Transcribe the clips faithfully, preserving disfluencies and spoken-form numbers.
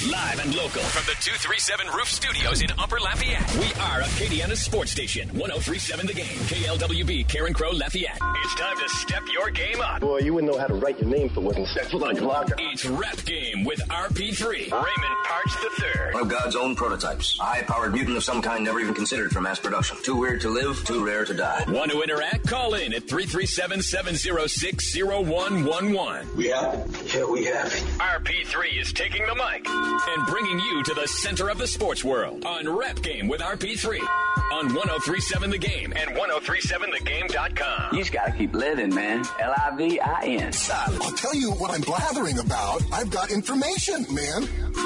Live and local from the two thirty-seven Roof Studios in Upper Lafayette. We are Acadiana's sports station. one oh three point seven The Game. K L W B, Karen Crow, Lafayette. It's time to step your game up. Boy, you wouldn't know how to write your name for wasn't set on your locker. It's Rep Game with R P three. Raymond Parks the third. One of God's own prototypes. A high-powered mutant of some kind never even considered for mass production. Too weird to live, too rare to die. Want to interact? Call in at three three seven, seven oh six, oh one one one. We have it. Yeah, we have it. R P three is taking the mic and bringing you to the center of the sports world on Rep Game with R P three on one oh three point seven The Game and ten thirty-seven the game dot com. You just gotta keep living, man. L I V I N. I'll tell you what I'm blathering about. I've got information, man.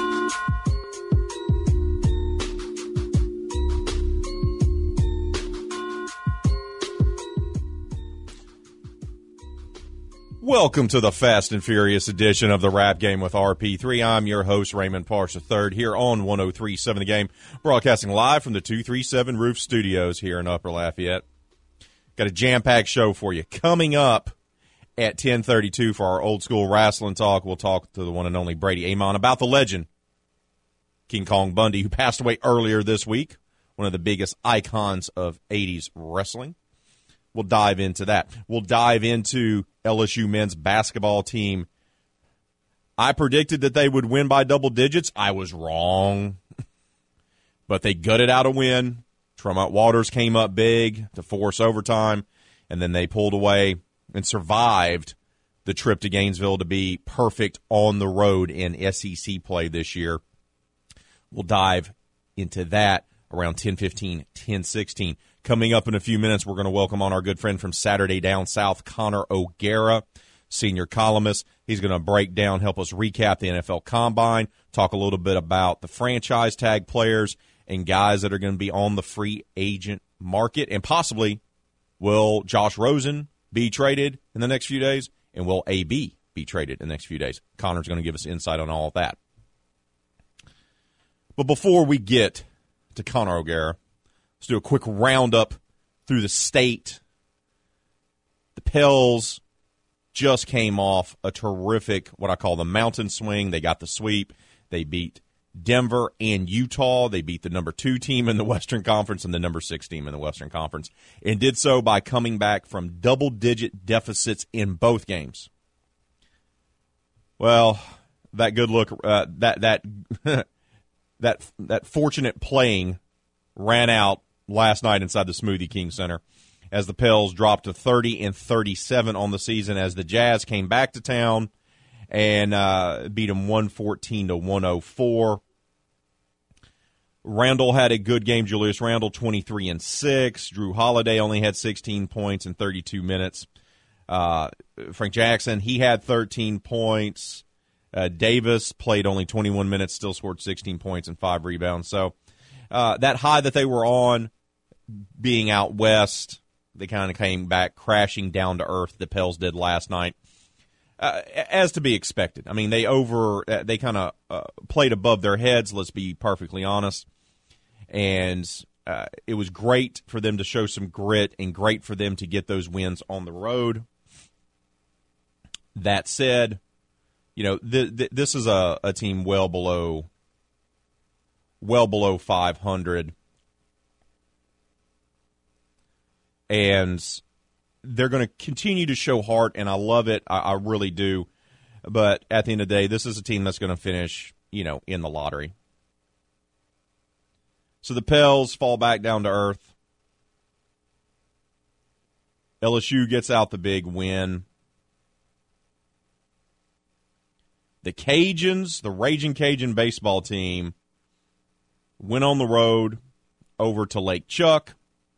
Welcome to the Fast and Furious edition of the Rap Game with R P three. I'm your host, Raymond Parks the third, here on one oh three point seven The Game, broadcasting live from the two thirty-seven Roof Studios here in Upper Lafayette. Got a jam-packed show for you. Coming up at ten thirty-two for our old-school wrestling talk, we'll talk to the one and only Brady Amon about the legend, King Kong Bundy, who passed away earlier this week, one of the biggest icons of eighties wrestling. We'll dive into that. We'll dive into L S U men's basketball team. I predicted that they would win by double digits. I was wrong. But they gutted out a win. Tremont Waters came up big to force overtime, and then they pulled away and survived the trip to Gainesville to be perfect on the road in S E C play this year. We'll dive into that around ten fifteen, ten sixteen. Coming up in a few minutes, we're going to welcome on our good friend from Saturday Down South, Connor O'Gara, senior columnist. He's going to break down, help us recap the N F L Combine, talk a little bit about the franchise tag players and guys that are going to be on the free agent market, and possibly will Josh Rosen be traded in the next few days, and will A B be traded in the next few days. Connor's going to give us insight on all of that. But before we get to Connor O'Gara, let's do a quick roundup through the state. The Pels just came off a terrific, what I call the mountain swing. They got the sweep. They beat Denver and Utah. They beat the number two team in the Western Conference and the number six team in the Western Conference, and did so by coming back from double-digit deficits in both games. Well, that good look, uh, that that that that fortunate playing ran out last night inside the Smoothie King Center as the Pels dropped to thirty and thirty-seven on the season as the Jazz came back to town and uh, beat them one fourteen to one oh four. Randall had a good game. Julius Randle, twenty-three and six. Drew Holiday only had sixteen points in thirty-two minutes. Uh, Frank Jackson, he had thirteen points. Uh, Davis played only twenty-one minutes, still scored sixteen points and five rebounds. So uh, that high that they were on, being out west, they kind of came back crashing down to earth. The Pels did last night, uh, as to be expected. I mean, they over they kind of uh, played above their heads. Let's be perfectly honest. And uh, it was great for them to show some grit and great for them to get those wins on the road. That said, you know, th- th- this is a, a team well below, well below five hundred. And they're going to continue to show heart, and I love it. I, I really do. But at the end of the day, this is a team that's going to finish, you know, in the lottery. So the Pels fall back down to earth. L S U gets out the big win. The Cajuns, the Raging Cajun baseball team, went on the road over to Lake Chuck,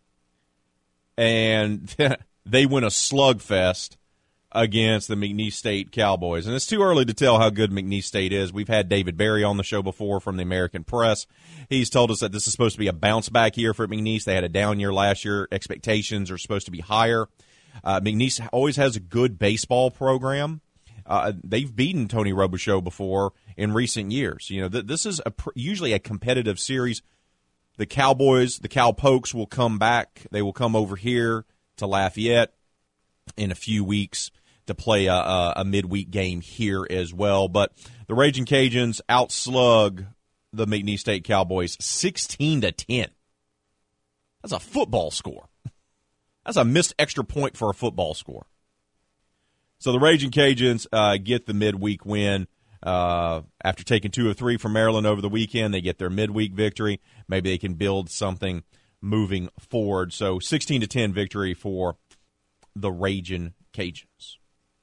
and they win a slugfest against the McNeese State Cowboys. And it's too early to tell how good McNeese State is. We've had David Berry on the show before from the American Press. He's told us that this is supposed to be a bounce-back year for McNeese. They had a down year last year. Expectations are supposed to be higher. Uh, McNeese always has a good baseball program. Uh, they've beaten Tony Robichaux before in recent years. You know, th- this is a pr- usually a competitive series. The Cowboys, the Cowpokes will come back. They will come over here to Lafayette in a few weeks. to play a, a, a midweek game here as well. But the Raging Cajuns outslug the McNeese State Cowboys sixteen to ten. That's a football score. That's a missed extra point for a football score. So the Raging Cajuns uh, get the midweek win. Uh, after taking two of three from Maryland over the weekend, they get their midweek victory. Maybe they can build something moving forward. So sixteen to ten victory for the Raging Cajuns.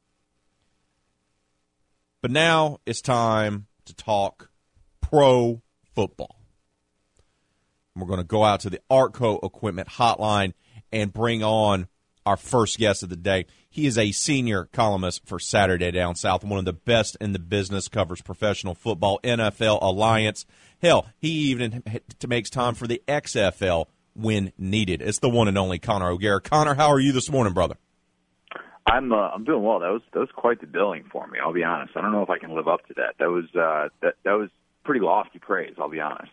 But now it's time to talk pro football. We're going to go out to the Artco Equipment Hotline and bring on our first guest of the day. He is a senior columnist for Saturday Down South, one of the best in the business, covers professional football, N F L, Alliance. Hell, he even makes time for the X F L when needed. It's the one and only Connor O'Gara. Connor, how are you this morning, brother? I'm uh, I'm doing well. That was that was quite the billing for me. I'll be honest. I don't know if I can live up to that. That was uh, that that was pretty lofty praise. I'll be honest.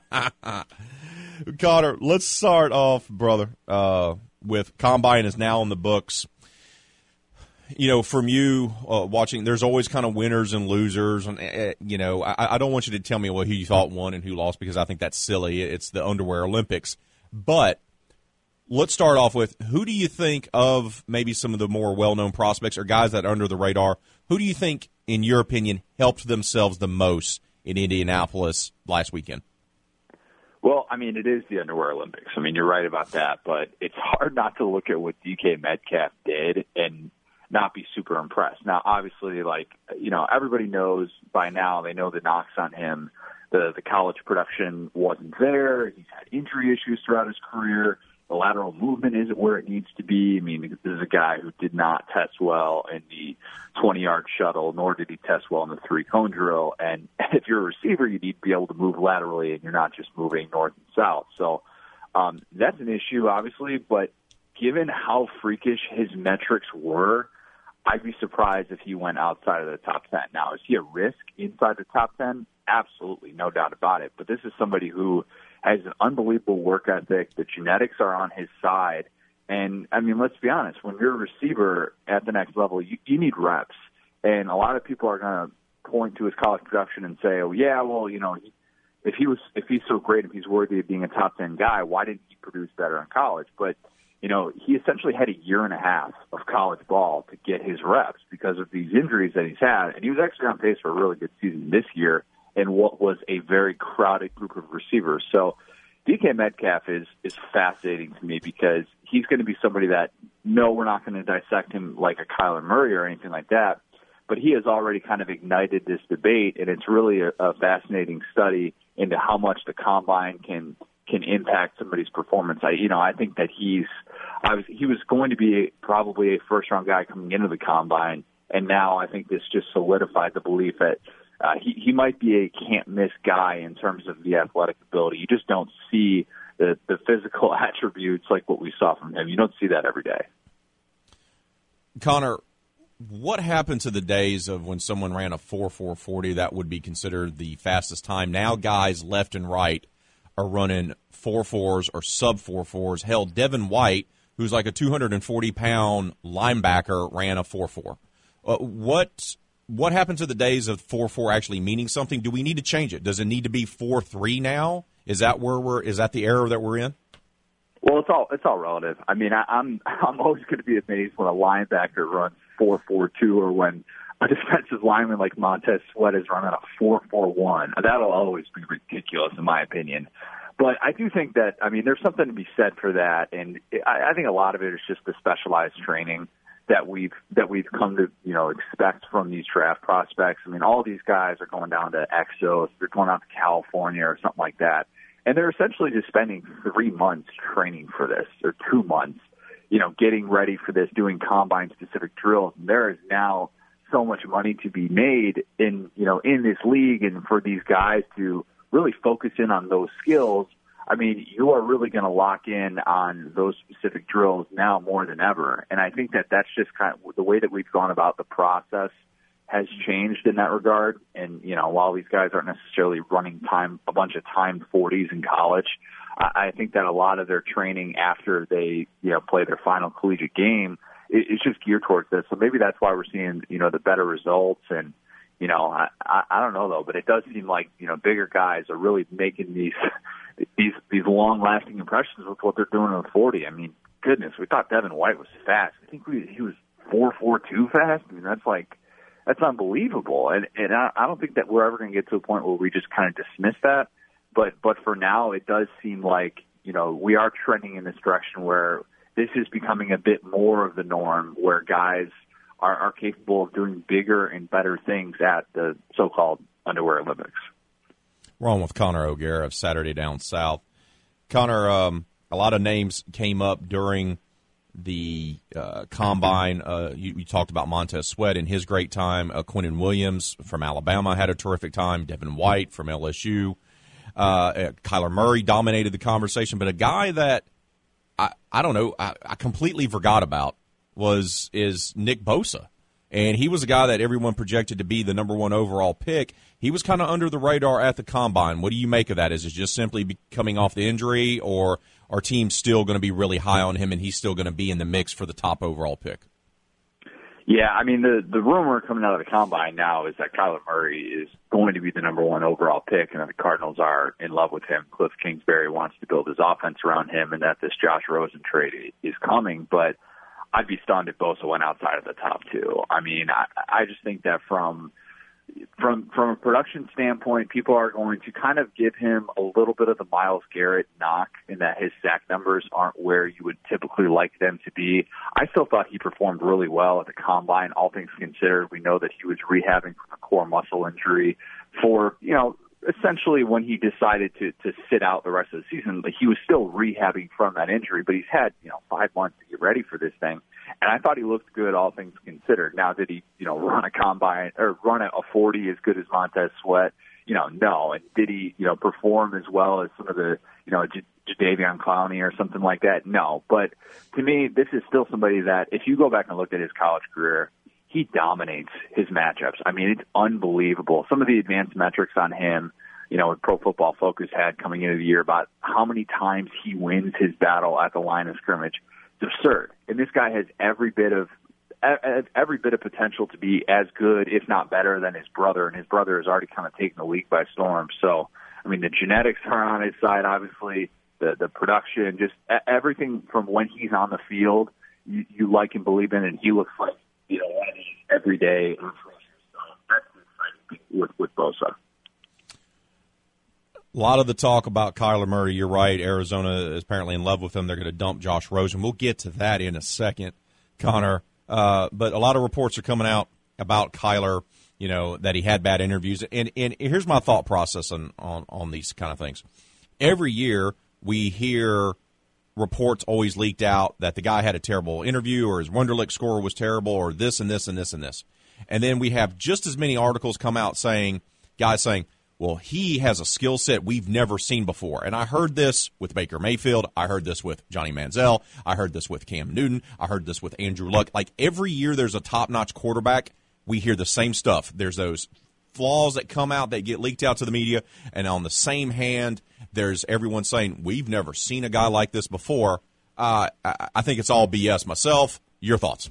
Connor, let's start off, brother, uh, with Combine is now on the books. You know, from you uh, watching, there's always kind of winners and losers, and uh, you know, I, I don't want you to tell me well who you thought won and who lost because I think that's silly. It's the Underwear Olympics, but let's start off with who do you think of maybe some of the more well-known prospects or guys that are under the radar? Who do you think, in your opinion, helped themselves the most in Indianapolis last weekend? Well, I mean, it is the Underwear Olympics. I mean, you're right about that, but it's hard not to look at what D K Metcalf did and not be super impressed. Now, obviously, like, you know, everybody knows by now, they know the knocks on him. The the college production wasn't there. He's had injury issues throughout his career. The lateral movement isn't where it needs to be. I mean, this is a guy who did not test well in the twenty-yard shuttle, nor did he test well in the three-cone drill. And if you're a receiver, you need to be able to move laterally, and you're not just moving north and south. So um, that's an issue, obviously. But given how freakish his metrics were, I'd be surprised if he went outside of the top ten. Now, is he a risk inside the top ten? Absolutely, no doubt about it. But this is somebody who has an unbelievable work ethic. The genetics are on his side. And, I mean, let's be honest, when you're a receiver at the next level, you, you need reps. And a lot of people are going to point to his college production and say, oh, yeah, well, you know, he, if he was, if he's so great, if he's worthy of being a top ten guy, why didn't he produce better in college? But, you know, he essentially had a year and a half of college ball to get his reps because of these injuries that he's had. And he was actually on pace for a really good season this year in what was a very crowded group of receivers. So D K Metcalf is is fascinating to me because he's going to be somebody that, no, we're not going to dissect him like a Kyler Murray or anything like that, but he has already kind of ignited this debate, and it's really a, a fascinating study into how much the combine can can impact somebody's performance. I, you know, I think that he's, I was, he was going to be a, probably a first-round guy coming into the combine, and now I think this just solidified the belief that uh, he, he might be a can't-miss guy in terms of the athletic ability. You just don't see the, the physical attributes like what we saw from him. You don't see that every day. Connor, what happened to the days of when someone ran a four four forty that would be considered the fastest time? Now guys left and right are running four fours or sub four fours. Hell, Devin White, who's like a two hundred forty pound linebacker, ran a four four. Uh, what what happened to the days of four four actually meaning something? Do we need to change it? Does it need to be four three now? Is that where we're? Is that the era that we're in? Well, it's all it's all relative. I mean, I, I'm I'm always going to be amazed when a linebacker runs four four two, or when a defensive lineman like Montez Sweat is running a four four one. That'll always be ridiculous, in my opinion. But I do think that, I mean, there's something to be said for that, and I, I think a lot of it is just the specialized training that we've that we've come to, you know, expect from these draft prospects. I mean, all these guys are going down to Exos, they're going out to California or something like that, and they're essentially just spending three months training for this, or two months, you know, getting ready for this, doing combine-specific drills. And there is now so much money to be made in, you know, in this league, and for these guys to really focus in on those skills. I mean, you are really going to lock in on those specific drills now more than ever. And I think that that's just kind of the way that we've gone about the process has changed in that regard. And, you know, while these guys aren't necessarily running time, a bunch of timed forties in college, I think that a lot of their training after they, you know, play their final collegiate game it, it's just geared towards this. So maybe that's why we're seeing, you know, the better results. And, you know, I, I, I don't know, though, but it does seem like, you know, bigger guys are really making these these these long-lasting impressions with what they're doing on the forty. I mean, goodness, we thought Devin White was fast. I think we, he was four four two fast. I mean, that's like, that's unbelievable. And, and I, I don't think that we're ever going to get to a point where we just kind of dismiss that. But, but for now, it does seem like, you know, we are trending in this direction where this is becoming a bit more of the norm, where guys are, are capable of doing bigger and better things at the so-called Underwear Olympics. We're on with Connor O'Gara of Saturday Down South. Connor, um, a lot of names came up during the uh, combine. Uh, you, you talked about Montez Sweat in his great time. Uh, Quinnen Williams from Alabama had a terrific time. Devin White from L S U. Uh, Kyler Murray dominated the conversation. But a guy that I, I don't know, I, I completely forgot about was is Nick Bosa. And he was a guy that everyone projected to be the number one overall pick. He was kind of under the radar at the combine. What do you make of that? Is it just simply coming off the injury, or are teams still going to be really high on him and he's still going to be in the mix for the top overall pick? Yeah, I mean, the, the rumor coming out of the combine now is that Kyler Murray is going to be the number one overall pick and that the Cardinals are in love with him. Cliff Kingsbury wants to build his offense around him and that this Josh Rosen trade is coming. But I'd be stunned if Bosa went outside of the top two. I mean, I, I just think that from from from a production standpoint, people are going to kind of give him a little bit of the Myles Garrett knock in that his sack numbers aren't where you would typically like them to be. I still thought he performed really well at the combine, all things considered. We know that he was rehabbing from a core muscle injury for, you know, essentially when he decided to, to sit out the rest of the season, but he was still rehabbing from that injury, but he's had, you know, five months to get ready for this thing. And I thought he looked good, all things considered. Now, did he, you know, run a combine or run a forty as good as Montez Sweat? You know, no. And did he, you know, perform as well as some of the, you know, J- Jadeveon Clowney or something like that? No. But to me, this is still somebody that if you go back and look at his college career, he dominates his matchups. I mean, it's unbelievable. Some of the advanced metrics on him, you know, what Pro Football Focus had coming into the year about how many times he wins his battle at the line of scrimmage, it's absurd. And this guy has every bit of every bit of potential to be as good, if not better, than his brother. And his brother has already kind of taken the league by storm. So, I mean, the genetics are on his side, obviously. The the production, just everything from when he's on the field, you, you like and believe in, and he looks like, you know, one of these everyday influencers. So that's the exciting thing with, with Bosa. A lot of the talk about Kyler Murray, you're right. Arizona is apparently in love with him. They're going to dump Josh Rosen. We'll get to that in a second, Connor. Uh, but a lot of reports are coming out about Kyler, you know, that he had bad interviews. And, and here's my thought process on, on, on these kind of things. Every year we hear reports always leaked out that the guy had a terrible interview or his Wonderlic score was terrible or this and this and this and this. And then we have just as many articles come out saying, guys saying, well, he has a skill set we've never seen before. And I heard this with Baker Mayfield. I heard this with Johnny Manziel. I heard this with Cam Newton. I heard this with Andrew Luck. Like every year there's a top-notch quarterback, we hear the same stuff. There's those flaws that come out that get leaked out to the media. And on the same hand, there's everyone saying, we've never seen a guy like this before. Uh, I, I think it's all B S myself. Your thoughts?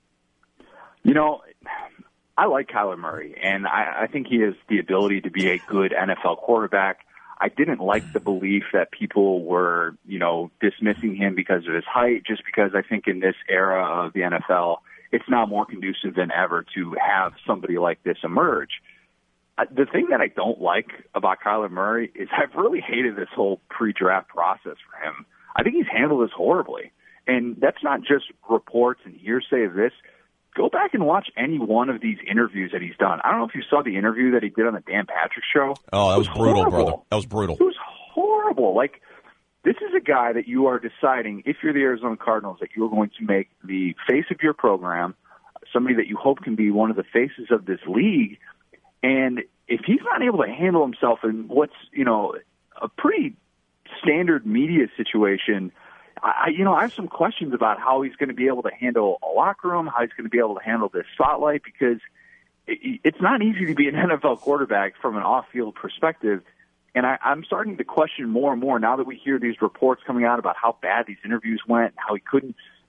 You know, I like Kyler Murray, and I, I think he has the ability to be a good N F L quarterback. I didn't like the belief that people were, you know, dismissing him because of his height, just because I think in this era of the N F L, it's now more conducive than ever to have somebody like this emerge. The thing that I don't like about Kyler Murray is I've really hated this whole pre-draft process for him. I think he's handled this horribly. And that's not just reports and hearsay of this. Go back and watch any one of these interviews that he's done. I don't know if you saw the interview that he did on the Dan Patrick Show. Oh, that was, was brutal, horrible. brother. That was brutal. It was horrible. Like, this is a guy that you are deciding, if you're the Arizona Cardinals, that you're going to make the face of your program, somebody that you hope can be one of the faces of this league. And if he's not able to handle himself in what's, you know, a pretty standard media situation, I, you know, I have some questions about how he's going to be able to handle a locker room, how he's going to be able to handle this spotlight, because it, it's not easy to be an N F L quarterback from an off-field perspective. And I, I'm starting to question more and more now that we hear these reports coming out about how bad these interviews went, how he couldn't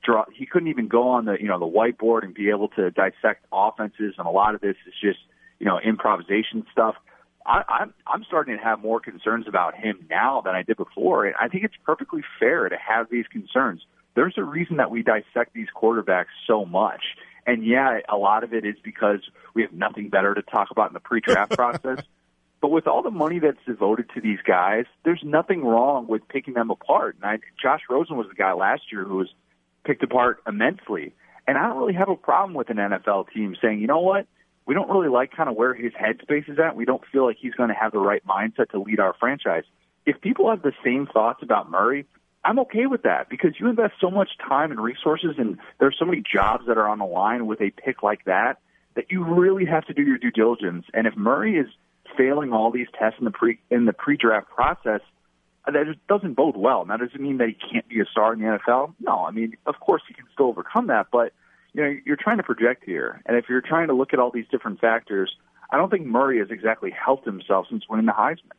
draw. He couldn't even go on the you know the whiteboard and be able to dissect offenses. And a lot of this is just you know improvisation stuff. I, I'm I'm starting to have more concerns about him now than I did before, and I think it's perfectly fair to have these concerns. There's a reason that we dissect these quarterbacks so much. And, yeah, a lot of it is because we have nothing better to talk about in the pre-draft process. But with all the money that's devoted to these guys, there's nothing wrong with picking them apart. And I, Josh Rosen was the guy last year who was picked apart immensely. And I don't really have a problem with an N F L team saying, you know what, we don't really like kind of where his headspace is at. We don't feel like he's going to have the right mindset to lead our franchise. If people have the same thoughts about Murray, I'm okay with that because you invest so much time and resources, and there's so many jobs that are on the line with a pick like that that you really have to do your due diligence. And if Murray is failing all these tests in the pre in the pre-draft process, that just doesn't bode well. Now, does it mean that he can't be a star in the N F L? No, I mean, of course he can still overcome that, but you know, you're trying to project here, and if you're trying to look at all these different factors, I don't think Murray has exactly helped himself since winning the Heisman.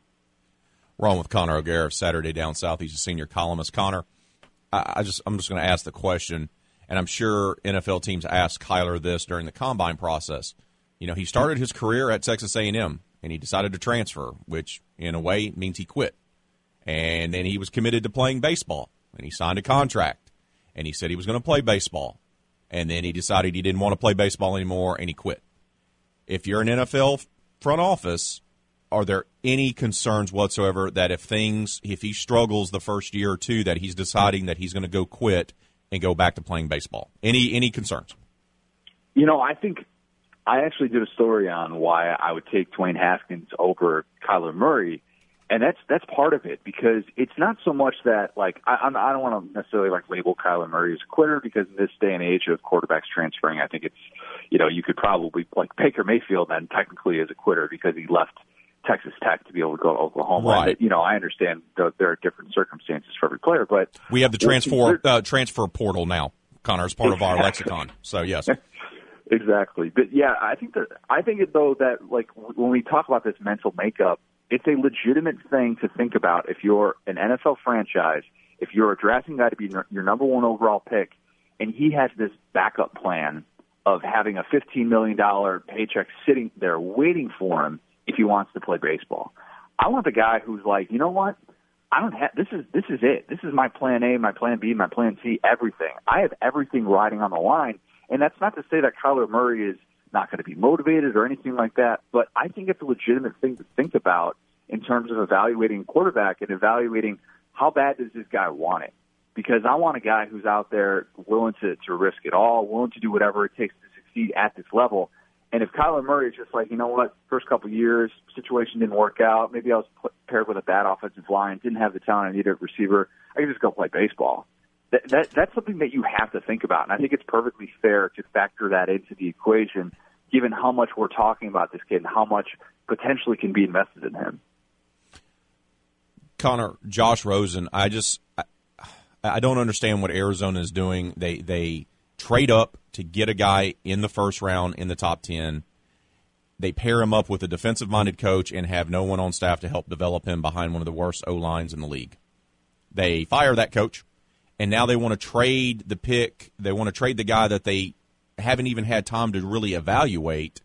We're on with Connor O'Gara of Saturday Down South. He's a senior columnist. Connor, I, I just I'm just going to ask the question, and I'm sure N F L teams asked Kyler this during the combine process. You know, he started his career at Texas A and M, and he decided to transfer, which in a way means he quit. And then he was committed to playing baseball, and he signed a contract, and he said he was going to play baseball. And then he decided he didn't want to play baseball anymore, and he quit. If you're an N F L front office, are there any concerns whatsoever that if things, if he struggles the first year or two, that he's deciding that he's going to go quit and go back to playing baseball? Any any concerns? You know, I think I actually did a story on why I would take Dwayne Haskins over Kyler Murray, and that's that's part of it because it's not so much that like I, I'm, I don't want to necessarily like label Kyler Murray as a quitter because in this day and age of quarterbacks transferring, I think it's you know you could probably like Baker Mayfield then technically as a quitter because he left Texas Tech to be able to go to Oklahoma. Right. And, you know, I understand that there are different circumstances for every player, but we have the transfer uh, transfer portal now, Connor, as part exactly. of our lexicon. So yes, exactly. But yeah, I think that I think it, though that like when we talk about this mental makeup, it's a legitimate thing to think about. If you're an N F L franchise, if you're a drafting guy to be your number one overall pick, and he has this backup plan of having a fifteen million dollars paycheck sitting there waiting for him. If he wants to play baseball, I want the guy who's like, you know what? I don't have this is this is it. This is my plan A, my plan B, my plan C, everything. I have everything riding on the line, and that's not to say that Kyler Murray is not going to be motivated or anything like that. But I think it's a legitimate thing to think about in terms of evaluating quarterback and evaluating how bad does this guy want it? Because I want a guy who's out there willing to to risk it all, willing to do whatever it takes to succeed at this level. And if Kyler Murray is just like, you know what, first couple of years, situation didn't work out, maybe I was paired with a bad offensive line, didn't have the talent I needed at receiver, I could just go play baseball. That, that That's something that you have to think about, and I think it's perfectly fair to factor that into the equation, given how much we're talking about this kid and how much potentially can be invested in him. Connor, Josh Rosen, I just I, I don't understand what Arizona is doing. They they trade up to get a guy in the first round in the top ten. They pair him up with a defensive-minded coach and have no one on staff to help develop him behind one of the worst O-lines in the league. They fire that coach, and now they want to trade the pick. They want to trade the guy that they haven't even had time to really evaluate.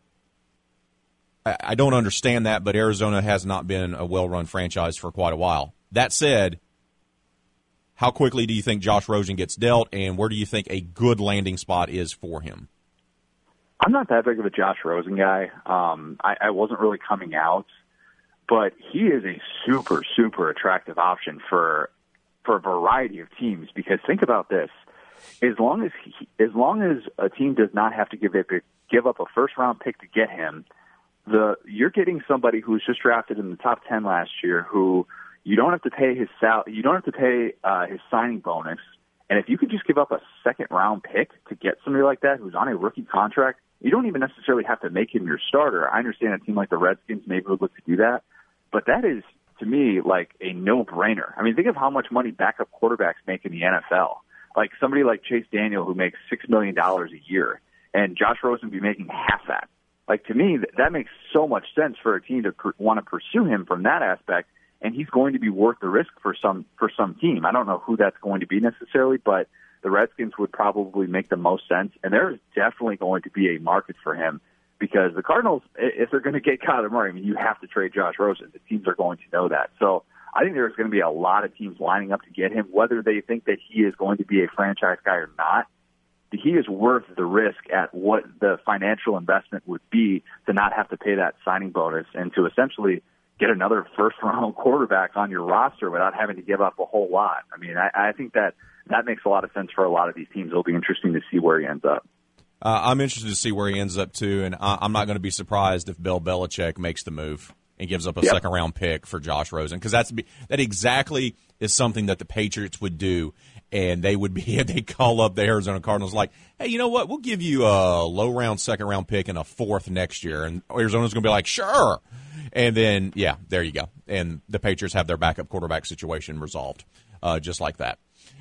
I, I don't understand that, but Arizona has not been a well-run franchise for quite a while. That said, how quickly do you think Josh Rosen gets dealt, and where do you think a good landing spot is for him? I'm not that big of a Josh Rosen guy. Um, I, I wasn't really coming out, but he is a super, super attractive option for for a variety of teams. Because think about this: as long as he, as long as a team does not have to give up give up a first round pick to get him, the you're getting somebody who was just drafted in the top ten last year who. You don't have to pay his sal- You don't have to pay uh, his signing bonus, and if you could just give up a second-round pick to get somebody like that who's on a rookie contract, you don't even necessarily have to make him your starter. I understand a team like the Redskins maybe would look to do that, but that is to me like a no-brainer. I mean, think of how much money backup quarterbacks make in the N F L. Like somebody like Chase Daniel who makes six million dollars a year, and Josh Rosen would be making half that. Like to me, that makes so much sense for a team to pr- want to pursue him from that aspect. And he's going to be worth the risk for some for some team. I don't know who that's going to be necessarily, but the Redskins would probably make the most sense, and there's definitely going to be a market for him because the Cardinals, if they're going to get Kyler Murray, I mean, you have to trade Josh Rosen. The teams are going to know that. So I think there's going to be a lot of teams lining up to get him, whether they think that he is going to be a franchise guy or not. He is worth the risk at what the financial investment would be to not have to pay that signing bonus and to essentially get another first-round quarterback on your roster without having to give up a whole lot. I mean, I, I think that that makes a lot of sense for a lot of these teams. It'll be interesting to see where he ends up. Uh, I'm interested to see where he ends up, too, and I, I'm not going to be surprised if Bill Belichick makes the move and gives up a yep. second-round pick for Josh Rosen, because that's that exactly is something that the Patriots would do, and they would be they call up the Arizona Cardinals like, hey, you know what, we'll give you a low-round second-round pick and a fourth next year, and Arizona's going to be like, sure. And then, yeah, there you go. And the Patriots have their backup quarterback situation resolved, uh, just like that.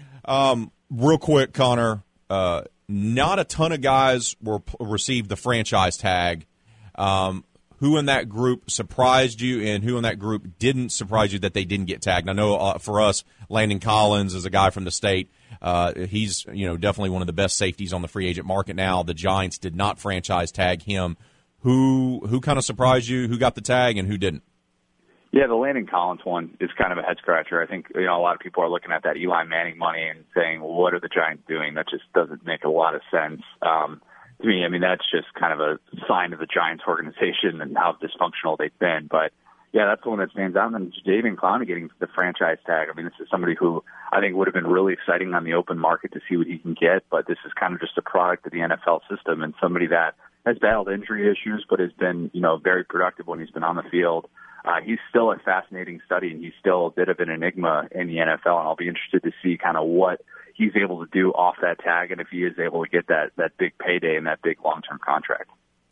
Um, real quick, Connor, uh, not a ton of guys were received the franchise tag. Um, who in that group surprised you, and who in that group didn't surprise you that they didn't get tagged? I know uh, for us, Landon Collins is a guy from the state. Uh, he's you know definitely one of the best safeties on the free agent market now. The Giants did not franchise tag him. Who who kind of surprised you? Who got the tag and who didn't? Yeah, the Landon Collins one is kind of a head scratcher. I think you know a lot of people are looking at that Eli Manning money and saying, well, "What are the Giants doing?" That just doesn't make a lot of sense um, to me. I mean, that's just kind of a sign of the Giants organization and how dysfunctional they've been. But yeah, that's the one that stands out. And then Jadeveon Clowney getting the franchise tag. I mean, this is somebody who I think would have been really exciting on the open market to see what he can get. But this is kind of just a product of the N F L system and somebody that has battled injury issues, but has been, you know, very productive when he's been on the field. Uh, he's still a fascinating study, and he's still a bit of an enigma in the N F L, and I'll be interested to see kind of what he's able to do off that tag and if he is able to get that, that big payday and that big long-term contract.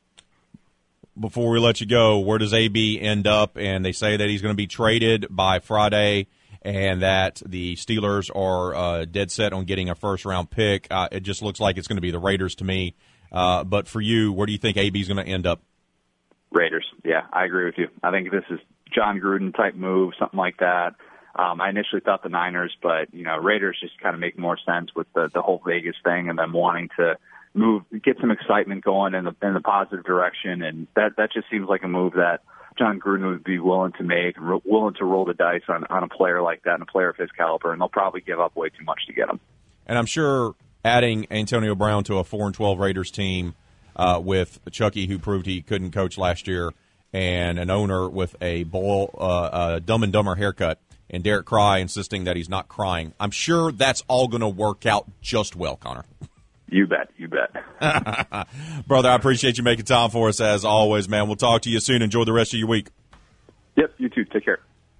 Before we let you go, where does A B end up? And they say that he's going to be traded by Friday and that the Steelers are uh, dead set on getting a first-round pick. Uh, it just looks like it's going to be the Raiders to me. Uh, but for you, where do you think A B is going to end up? Raiders. Yeah, I agree with you. I think this is John Gruden type move, something like that. Um, I initially thought the Niners, but you know, Raiders just kind of make more sense with the, the whole Vegas thing and them wanting to move, get some excitement going in the in the positive direction, and that that just seems like a move that John Gruden would be willing to make, r- willing to roll the dice on on a player like that and a player of his caliber, and they'll probably give up way too much to get him. And I'm sure adding Antonio Brown to a four and twelve Raiders team uh, with Chucky, who proved he couldn't coach last year, and an owner with a boil, uh, a Dumb and Dumber haircut, and Derek Cry insisting that he's not crying, I'm sure that's all going to work out just well, Connor. You bet, you bet. Brother, I appreciate you making time for us as always, man. We'll talk to you soon. Enjoy the rest of your week. Yep, you too. Take care.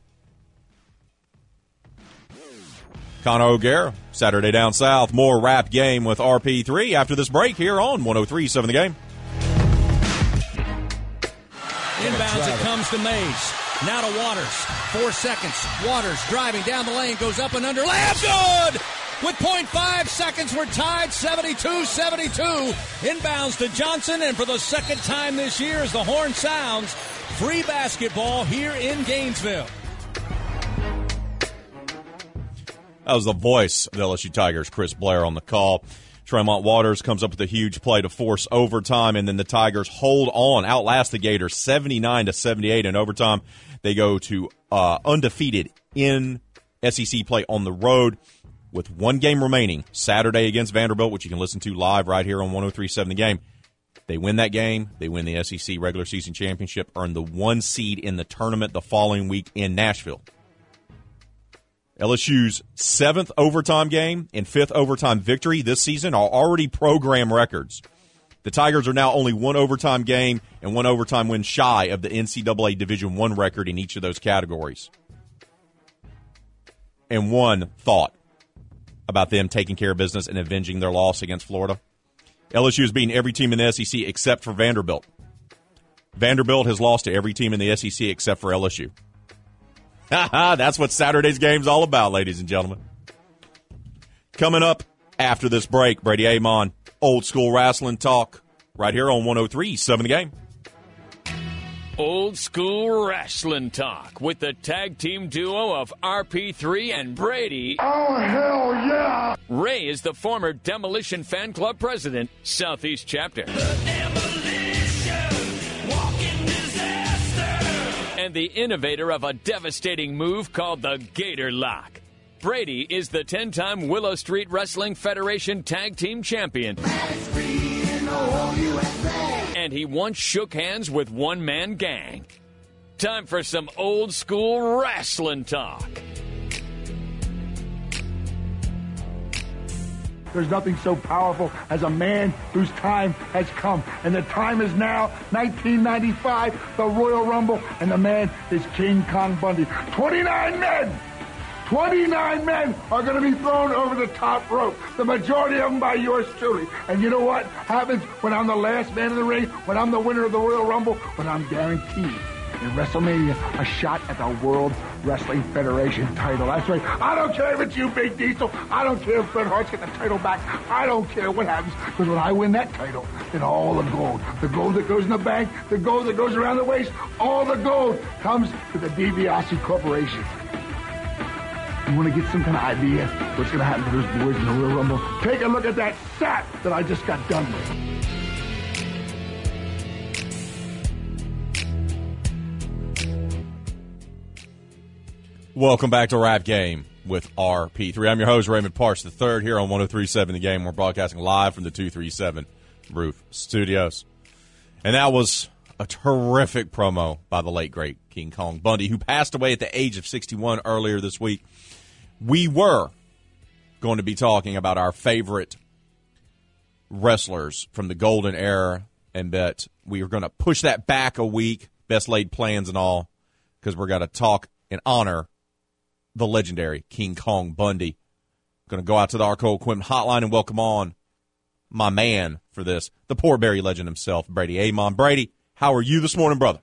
Connor O'Gara, Saturday Down South. More Rap Game with R P three after this break here on one oh three point seven The Game. Inbounds, it comes to Mays. Now to Waters. Four seconds. Waters driving down the lane, goes up and under. Layup good! With point five seconds, we're tied seventy-two seventy-two. Inbounds to Johnson, and for the second time this year, as the horn sounds, free basketball here in Gainesville. That was the voice of the L S U Tigers, Chris Blair, on the call. Tremont Waters comes up with a huge play to force overtime, and then the Tigers hold on, outlast the Gators seventy-nine to seventy-eight in overtime. They go to uh, undefeated in S E C play on the road with one game remaining, Saturday against Vanderbilt, which you can listen to live right here on one oh three point seven The Game. They win that game. They win the S E C regular season championship, earn the one seed in the tournament the following week in Nashville. L S U's seventh overtime game and fifth overtime victory this season are already program records. The Tigers are now only one overtime game and one overtime win shy of the N C double A Division I record in each of those categories. And one thought about them taking care of business and avenging their loss against Florida. L S U has beaten every team in the S E C except for Vanderbilt. Vanderbilt has lost to every team in the S E C except for L S U. That's what Saturday's game's all about, ladies and gentlemen. Coming up after this break, Brady Amon, Old School Wrestling Talk, right here on one oh three point seven The Game. Old school wrestling talk with the tag team duo of R P three and Brady. Oh, hell yeah! Ray is the former Demolition Fan Club president, Southeast chapter. The Demolition, walking disaster. And the innovator of a devastating move called the Gator Lock. Brady is the ten-time Willow Street Wrestling Federation Tag Team Champion. And he once shook hands with One Man Gang. Time for some old school wrestling talk. There's nothing so powerful as a man whose time has come. And the time is now, nineteen ninety-five, the Royal Rumble, and the man is King Kong Bundy. twenty-nine men! twenty-nine men are going to be thrown over the top rope. The majority of them by yours truly. And you know what happens when I'm the last man in the ring, when I'm the winner of the Royal Rumble? When I'm guaranteed in WrestleMania a shot at the World Wrestling Federation title. That's right. I don't care if it's you, Big Diesel. I don't care if Bret Hart's getting the title back. I don't care what happens. Because when I win that title, then all the gold, the gold that goes in the bank, the gold that goes around the waist, all the gold comes to the DiBiase Corporation. You want to get some kind of idea what's going to happen to those boys in the Royal Rumble? Take a look at that sap that I just got done with. Welcome back to Rap Game with R P three. I'm your host, Raymond Parks the third, here on one oh three point seven The Game. We're broadcasting live from the two thirty-seven Roof Studios. And that was a terrific promo by the late, great King Kong Bundy, who passed away at the age of sixty-one earlier this week. We were going to be talking about our favorite wrestlers from the golden era, and bet we are going to push that back a week, best laid plans and all, because we're going to talk and honor the legendary King Kong Bundy. Going to go out to the Arco Equipment Hotline and welcome on my man for this, the Poor Berry legend himself, Brady Amon. Brady, how are you this morning, brother?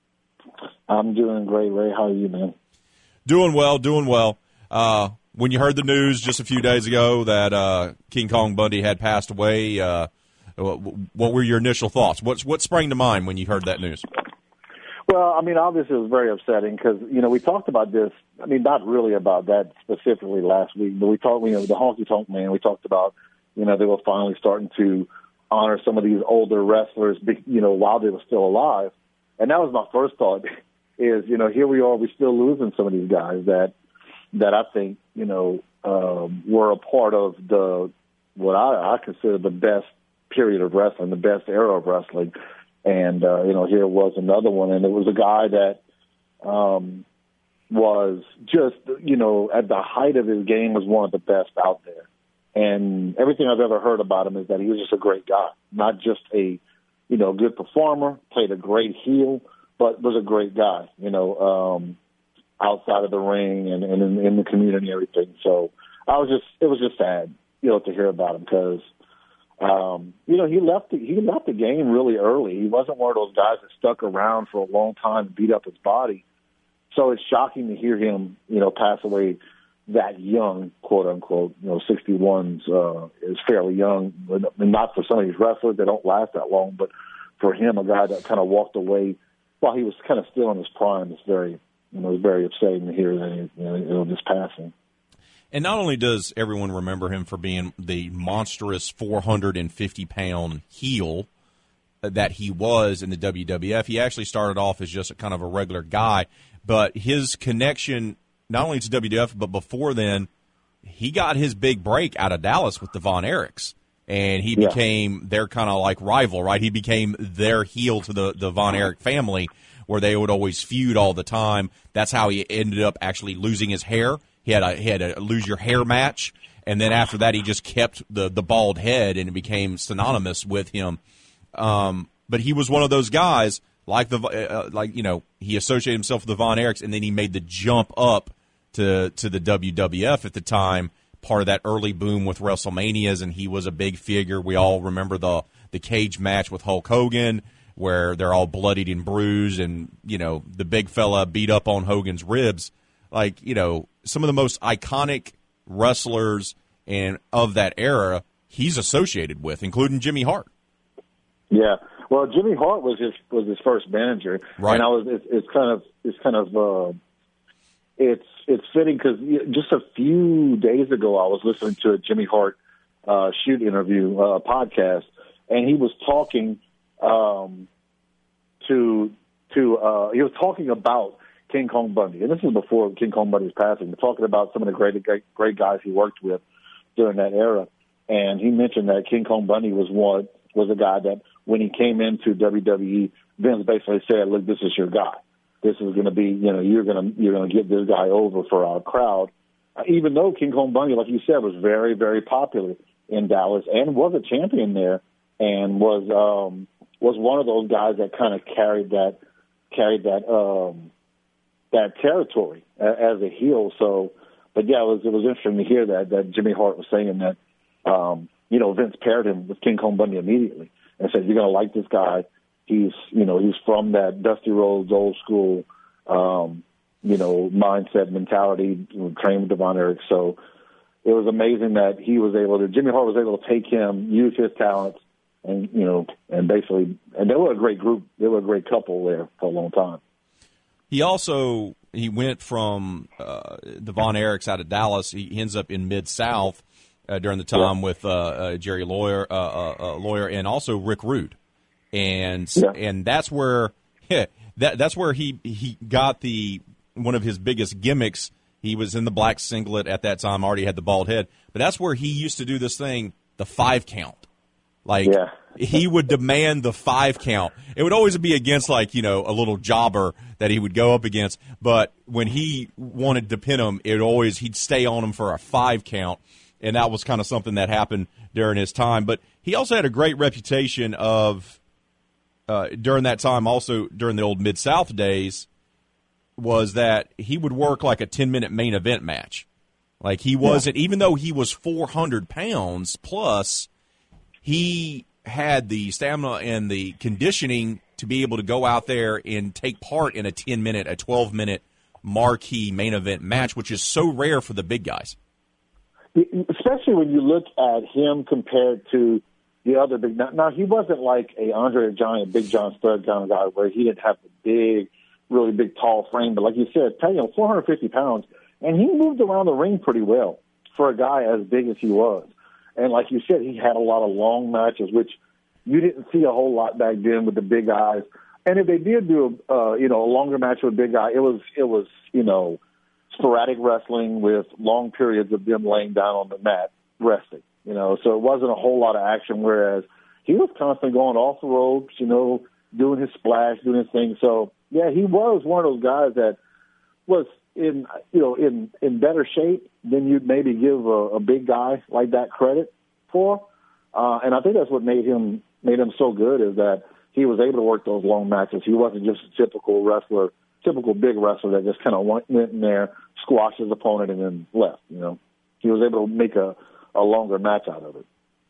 I'm doing great, Ray. How are you, man? Doing well, doing well. Uh, when you heard the news just a few days ago that uh, King Kong Bundy had passed away, uh, what were your initial thoughts? What's, what sprang to mind when you heard that news? Well, I mean, obviously it was very upsetting because, you know, we talked about this, I mean, not really about that specifically last week, but we talked, you know, the Honky Tonk Man, we talked about, you know, they were finally starting to honor some of these older wrestlers, you know, while they were still alive. And that was my first thought is, you know, here we are, we're still losing some of these guys that, that I think, you know, um, were a part of the, what I, I consider the best period of wrestling, the best era of wrestling. And, uh, you know, here was another one. And it was a guy that um, was just, you know, at the height of his game was one of the best out there. And everything I've ever heard about him is that he was just a great guy, not just a, you know, good performer, played a great heel, but was a great guy, you know, um, outside of the ring and, and in, in the community and everything. So I was just, it was just sad, you know, to hear about him because, um, you know, he left the, he left the game really early. He wasn't one of those guys that stuck around for a long time and beat up his body. So it's shocking to hear him, you know, pass away that young, quote unquote. You know, sixty-one's uh, is fairly young, not for some of these wrestlers that don't last that long, but for him, a guy that kind of walked away while he was kind of still in his prime. It's very, you know, it's very upsetting to hear that he, you know, you know, just passing. And not only does everyone remember him for being the monstrous four hundred fifty pound heel that he was in the W W F, he actually started off as just a kind of a regular guy. But his connection not only to W W F, but before then, he got his big break out of Dallas with the Von Erichs. And he Yeah. became their kind of like rival, right? He became their heel to the, the Von Erich family, where they would always feud all the time. That's how he ended up actually losing his hair. He had a, he had a lose your hair match, and then after that, he just kept the, the bald head, and it became synonymous with him. Um, but he was one of those guys, like the uh, like you know, he associated himself with the Von Erichs, and then he made the jump up to to the W W F at the time, part of that early boom with WrestleManias, and he was a big figure. We all remember the the cage match with Hulk Hogan, where they're all bloodied and bruised, and you know, the big fella beat up on Hogan's ribs. Like, you know, some of the most iconic wrestlers and of that era, he's associated with, including Jimmy Hart. Yeah, Well, Jimmy Hart was his was his first manager, right. and I was. It's, it's kind of it's kind of uh, it's it's fitting because just a few days ago I was listening to a Jimmy Hart uh, shoot interview uh, podcast, and he was talking um, to to uh, he was talking about King Kong Bundy, and this is before King Kong Bundy's passing. But talking about some of the great great guys he worked with during that era, and he mentioned that King Kong Bundy was one was a guy that when he came into W W E, Vince basically said, "Look, this is your guy. This is going to be, you know, you're going to you're going to get this guy over for our crowd." Uh, even though King Kong Bundy, like you said, was very very popular in Dallas and was a champion there, and was um, was one of those guys that kind of carried that carried that um, that territory as a heel. So, but yeah, it was it was interesting to hear that that Jimmy Hart was saying that um, you know Vince paired him with King Kong Bundy immediately and said, "You're going to like this guy. He's you know he's from that Dusty Rhodes old school um, you know mindset mentality, you know, trained with Devon Eric." So it was amazing that he was able to Jimmy Hart was able to take him, use his talents, and you know and basically and they were a great group. They were a great couple there for a long time. He also he went from uh, Devon Eric's out of Dallas. He ends up in Mid-South uh, during the time yeah. with uh, uh, Jerry Lawyer, uh, uh, uh, Lawyer, and also Rick Rude, and yeah. and that's where yeah, that that's where he he got the one of his biggest gimmicks. He was in the black singlet at that time. Already had the bald head, but that's where he used to do this thing, the five count. Like yeah. he would demand the five count. It would always be against like, you know, a little jobber that he would go up against. But when he wanted to pin him, it always he'd stay on him for a five count. And that was kind of something that happened during his time. But he also had a great reputation of uh, during that time, also during the old Mid-South days, was that he would work like a ten-minute main event match. Like he wasn't, yeah. even though he was four hundred pounds plus, he had the stamina and the conditioning to be able to go out there and take part in a ten-minute, a twelve-minute marquee main event match, which is so rare for the big guys. Especially when you look at him compared to the other big. Now, now he wasn't like a Andre the Giant, Big John Studd kind of guy where he didn't have the big, really big, tall frame. But like you said, you know, four hundred fifty pounds, and he moved around the ring pretty well for a guy as big as he was. And like you said, he had a lot of long matches, which you didn't see a whole lot back then with the big guys. And if they did do a, uh, you know, a longer match with a big guy, it was, it was, you know, sporadic wrestling with long periods of them laying down on the mat resting, you know. So it wasn't a whole lot of action, whereas he was constantly going off the ropes, you know, doing his splash, doing his thing. So, yeah, he was one of those guys that was in, you know, in, in better shape than you'd maybe give a, a big guy like that credit for. Uh, and I think that's what made him made him so good is that he was able to work those long matches. He wasn't just a typical wrestler, typical big wrestler that just kind of went in there, squashed his opponent, and then left. You know, he was able to make a, a longer match out of it.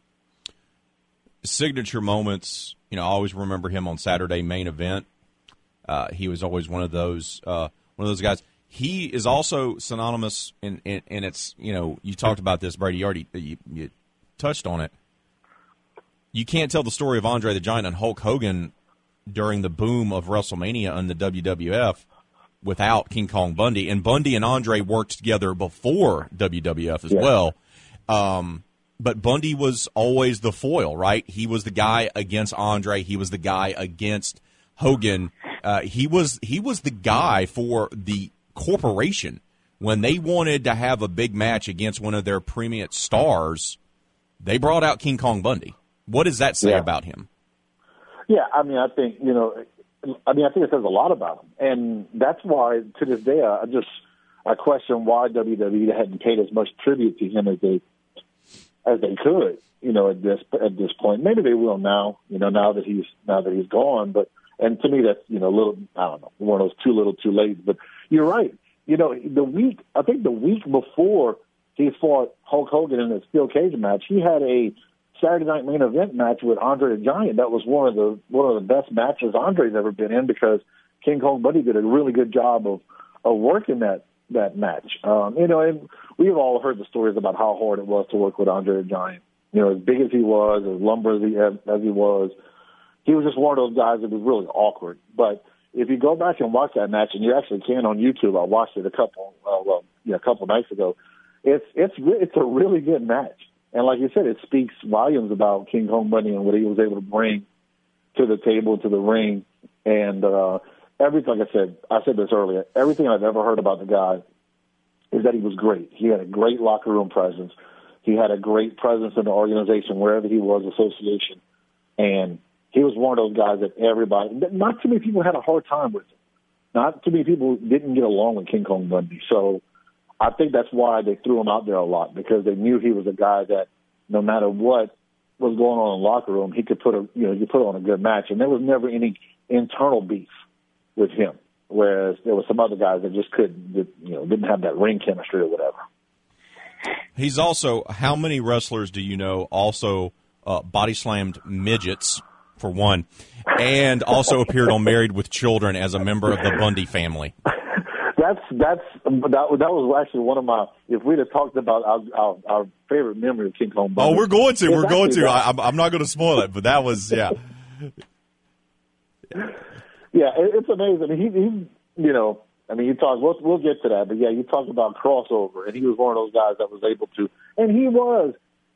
Signature moments. You know, I always remember him on Saturday Main Event. Uh, he was always one of those uh, one of those guys. He is also synonymous, and in, in, in it's, you know, you talked about this, Brady, you already you, you touched on it. You can't tell the story of Andre the Giant and Hulk Hogan during the boom of WrestleMania and the W W F without King Kong Bundy. And Bundy and Andre worked together before W W F as yeah. well. Um, but Bundy was always the foil, right? He was the guy against Andre. He was the guy against Hogan. Uh, he was he was the guy for the corporation when they wanted to have a big match against one of their preeminent stars. They brought out King Kong Bundy. What does that say yeah. about him? Yeah, I mean, I think, you know, I mean, I think it says a lot about him. And that's why, to this day, I just, I question why W W E hadn't paid as much tribute to him as they, as they could, you know, at this, at this point. Maybe they will now, you know, now that he's, now that he's gone. But, and to me, that's, you know, a little, I don't know, one of those too little too late. But you're right. You know, the week, I think the week before he fought Hulk Hogan in a steel cage match, he had a Saturday Night Main Event match with Andre the Giant. That was one of the one of the best matches Andre's ever been in because King Kong Bundy did a really good job of of working that that match. Um, you know, and we've all heard the stories about how hard it was to work with Andre the Giant. You know, as big as he was, as lumber as he as he was, he was just one of those guys that was really awkward. But if you go back and watch that match, and you actually can on YouTube, I watched it a couple, uh, well, yeah, a couple nights ago. It's it's it's a really good match, and like you said, it speaks volumes about King Kong Bundy and what he was able to bring to the table, to the ring, and uh, everything. Like I said, I said this earlier. Everything I've ever heard about the guy is that he was great. He had a great locker room presence. He had a great presence in the organization, wherever he was, association, and he was one of those guys that everybody, not too many people had a hard time with him. Not too many people didn't get along with King Kong Bundy. So I think that's why they threw him out there a lot, because they knew he was a guy that no matter what was going on in the locker room, he could put a, you know, he could put on a good match. And there was never any internal beef with him, whereas there were some other guys that just couldn't, that, you know, didn't have that ring chemistry or whatever. He's also, how many wrestlers do you know also uh, body slammed midgets, for one, and also appeared on Married with Children as a member of the Bundy family? That's that's that, that was actually one of my. If we'd have talked about our, our, our favorite memory of King Kong Bundy. Oh, we're going to. We're going to. I, I'm, I'm not going to spoil it, but that was yeah. Yeah, it, it's amazing. I mean, he, he, you know, I mean, you talk. We'll, we'll get to that, but yeah, you talk about crossover, and he was one of those guys that was able to, and he was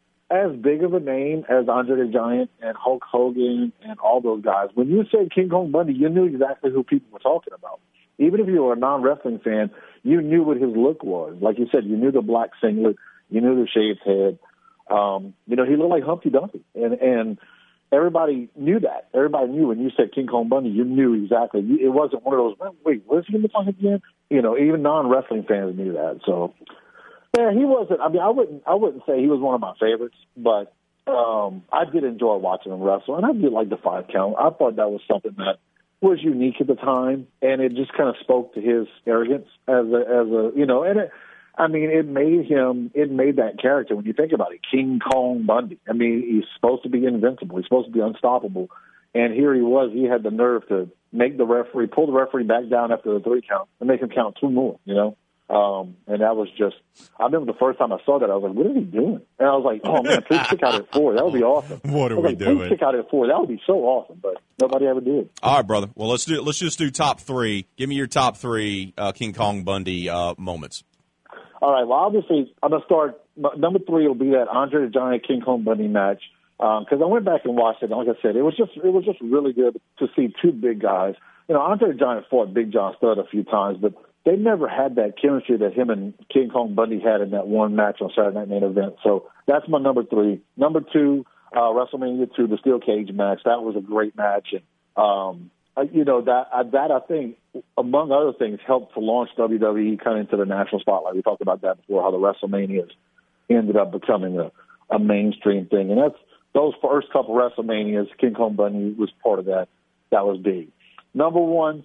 as big of a name as Andre the Giant and Hulk Hogan and all those guys. When you said King Kong Bundy, you knew exactly who people were talking about. Even if you were a non-wrestling fan, you knew what his look was. Like you said, you knew the black singlet, you knew the shaved head. Um, you know, he looked like Humpty Dumpty. And, and everybody knew that. Everybody knew when you said King Kong Bundy, you knew exactly. It wasn't one of those, wait, what's he going to talk again? You know, even non-wrestling fans knew that. So, yeah, he wasn't, I mean, I wouldn't, I wouldn't say he was one of my favorites, but um, I did enjoy watching him wrestle. And I did like the five count. I thought that was something that was unique at the time, and it just kind of spoke to his arrogance as a, as a, you know, and it, I mean, it made him, it made that character, when you think about it, King Kong Bundy. I mean, he's supposed to be invincible. He's supposed to be unstoppable. And here he was, he had the nerve to make the referee, pull the referee back down after the three count and make him count two more, you know? Um, and that was just, I remember the first time I saw that, I was like, what is he doing? And I was like, oh man, please kick out at four. That would be awesome. What are we like, doing? Please kick out at four. That would be so awesome, but nobody ever did. All right, brother. Well, let's do, let's just do top three. Give me your top three, uh, King Kong Bundy, uh, moments. All right. Well, obviously I'm going to start, number three will be that Andre the Giant King Kong Bundy match. Um, cause I went back and watched it. And like I said, it was just, it was just really good to see two big guys. You know, Andre the Giant fought Big John Studd a few times, but they never had that chemistry that him and King Kong Bundy had in that one match on Saturday Night Main Event. So that's my number three. Number two, uh, WrestleMania two, the Steel Cage match. That was a great match. And, um, uh, you know, that, uh, that I think, among other things, helped to launch W W E kind of into the national spotlight. We talked about that before, how the WrestleManias ended up becoming a, a mainstream thing. And that's those first couple WrestleManias, King Kong Bundy was part of that. That was big. Number one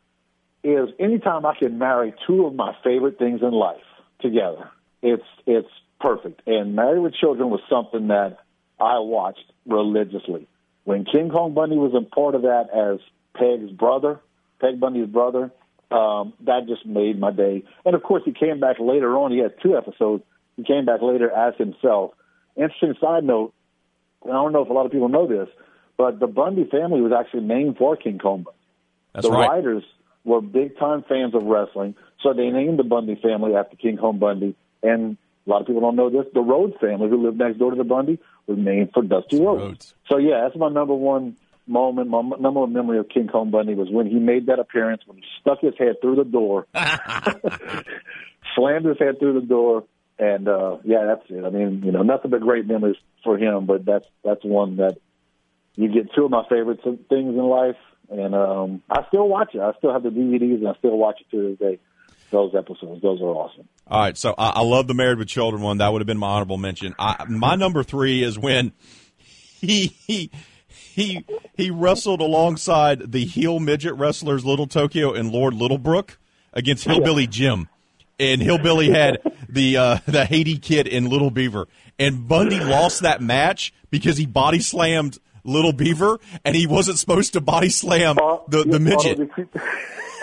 is anytime I can marry two of my favorite things in life together, it's it's perfect. And Married with Children was something that I watched religiously. When King Kong Bundy was a part of that as Peg's brother, Peg Bundy's brother, um, that just made my day. And, of course, he came back later on. He had two episodes. He came back later as himself. Interesting side note, I don't know if a lot of people know this, but the Bundy family was actually named for King Kong Bundy. That's the right. writers were big-time fans of wrestling, so they named the Bundy family after King Kong Bundy. And a lot of people don't know this. The Rhodes family, who lived next door to the Bundy, was named for Dusty Rhodes. Rhodes. So, yeah, that's my number one moment, my number one memory of King Kong Bundy was when he made that appearance, when he stuck his head through the door, slammed his head through the door, and, uh, yeah, that's it. I mean, you know, nothing but great memories for him, but that's that's one that you get two of my favorite things in life. And um, I still watch it. I still have the D V Ds, and I still watch it to this day. Those episodes, those are awesome. All right, so I, I love the Married with Children one. That would have been my honorable mention. I, my number three is when he he he he wrestled alongside the heel midget wrestlers Little Tokyo and Lord Littlebrook against Hillbilly yeah. Jim, and Hillbilly had the uh, the Haiti Kid and Little Beaver, and Bundy lost that match because he body slammed Little Beaver, and he wasn't supposed to body slam the, the midget.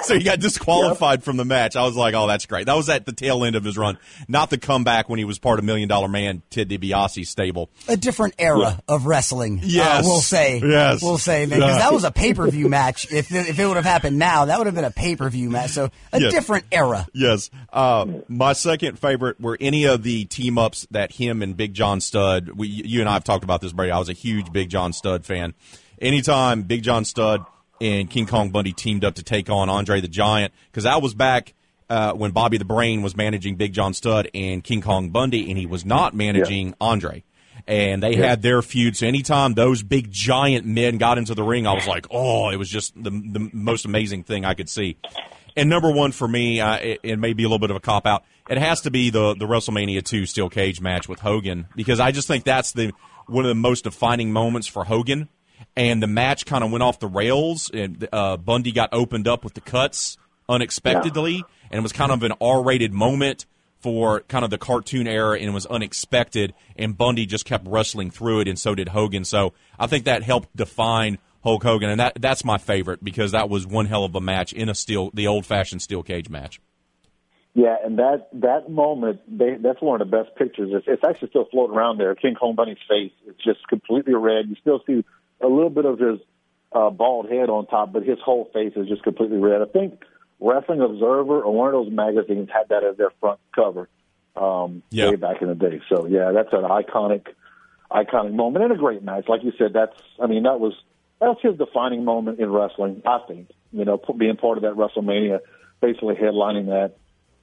So he got disqualified yep. from the match. I was like, oh, that's great. That was at the tail end of his run, not the comeback when he was part of Million Dollar Man, Ted DiBiase's stable. A different era yeah. of wrestling, yes. uh, we'll say. Yes. We'll say, because yeah. that was a pay-per-view match. If, if it would have happened now, that would have been a pay-per-view match. So a yes. different era. Yes. Uh, my second favorite were any of the team-ups that him and Big John Studd, we, you and I have talked about this, Brady. I was a huge Big John Studd fan. Anytime Big John Studd and King Kong Bundy teamed up to take on Andre the Giant, because that was back uh, when Bobby the Brain was managing Big John Studd and King Kong Bundy, and he was not managing yeah. Andre. And they yeah. had their feud. So anytime those big giant men got into the ring, I was like, oh, it was just the, the most amazing thing I could see. And number one for me, uh, it, it may be a little bit of a cop-out, it has to be the, the WrestleMania two Steel Cage match with Hogan, because I just think that's the one of the most defining moments for Hogan. And the match kind of went off the rails, and uh, Bundy got opened up with the cuts unexpectedly, yeah. and it was kind of an R-rated moment for kind of the cartoon era, and it was unexpected, and Bundy just kept wrestling through it, and so did Hogan. So I think that helped define Hulk Hogan, and that that's my favorite, because that was one hell of a match in a steel, the old-fashioned steel cage match. Yeah, and that that moment, they, that's one of the best pictures. It's, it's actually still floating around there. King Kong Bundy's face, it's just completely red. You still see a little bit of his uh, bald head on top, but his whole face is just completely red. I think Wrestling Observer or one of those magazines had that as their front cover um, yeah. way back in the day. So, yeah, that's an iconic, iconic moment and a great match. Like you said, that's, I mean, that was that's his defining moment in wrestling, I think, you know, being part of that WrestleMania, basically headlining that.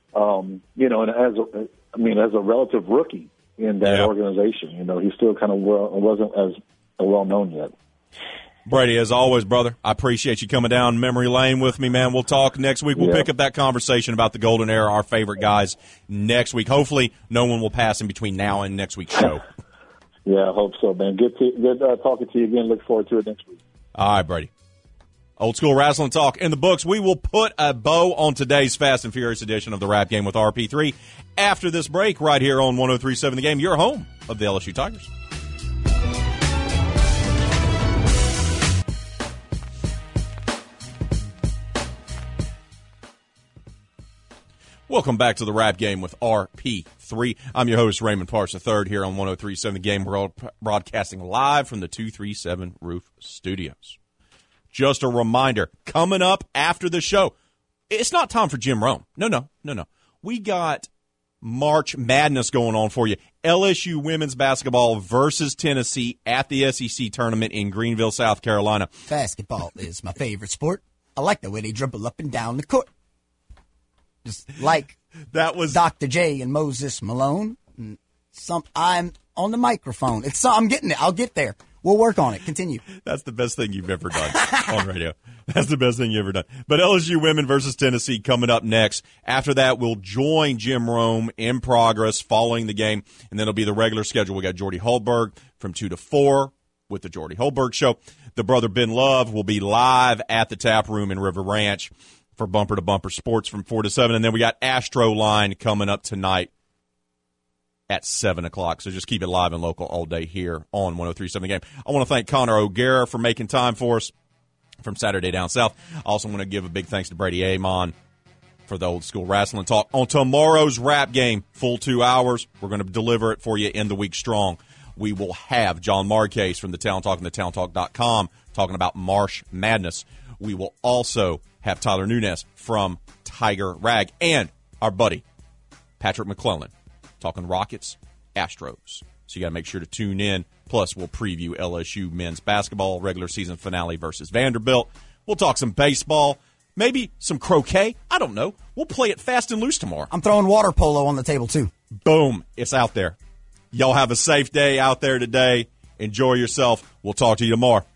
Um, you know, and as a, I mean, as a relative rookie in that yeah. organization, you know, he still kind of well, wasn't as well known yet. Brady, as always, brother, I appreciate you coming down memory lane with me, man. We'll talk next week. We'll yeah. pick up that conversation about the Golden Era, our favorite guys, next week. Hopefully, no one will pass in between now and next week's show. Yeah, I hope so, man. Good, to, good uh, talking to you again. Look forward to it next week. All right, Brady. Old School Wrestling Talk in the books. We will put a bow on today's Fast and Furious edition of the Rap Game with R P three after this break right here on one oh three point seven The Game, your home of the L S U Tigers. Welcome back to the Rap Game with R P three. I'm your host, Raymond Parks the third, here on one oh three point seven The Game. We're broadcasting live from the two thirty-seven Roof Studios. Just a reminder, coming up after the show, it's not time for Jim Rome. No, no, no, no. We got March Madness going on for you. L S U women's basketball versus Tennessee at the S E C tournament in Greenville, South Carolina. Basketball is my favorite sport. I like the way they dribble up and down the court. Just like that was Doctor J and Moses Malone. Some I'm on the microphone. It's I'm getting it. I'll get there. We'll work on it. Continue. That's the best thing you've ever done on radio. That's the best thing you've ever done. But L S U women versus Tennessee coming up next. After that, we'll join Jim Rome in progress following the game, and then it'll be the regular schedule. We got Jordy Holberg from two to four with the Jordy Holberg Show. The brother Ben Love will be live at the Tap Room in River Ranch for Bumper to Bumper Sports from four to seven. And then we got Astro Line coming up tonight at seven o'clock. So just keep it live and local all day here on one oh three point seven The Game. I want to thank Connor O'Gara for making time for us from Saturday Down South. I also want to give a big thanks to Brady Amon for the Old School Wrestling Talk. On tomorrow's Rap Game, full two hours, we're going to deliver it for you in the week strong. We will have John Marquez from the Town Talk and the town talk dot com talking about March Madness. We will also have Tyler Nunez from Tiger Rag and our buddy Patrick McClellan talking Rockets, Astros. So you got to make sure to tune in. Plus, we'll preview L S U men's basketball regular season finale versus Vanderbilt. We'll talk some baseball, maybe some croquet. I don't know. We'll play it fast and loose tomorrow. I'm throwing water polo on the table, too. Boom. It's out there. Y'all have a safe day out there today. Enjoy yourself. We'll talk to you tomorrow.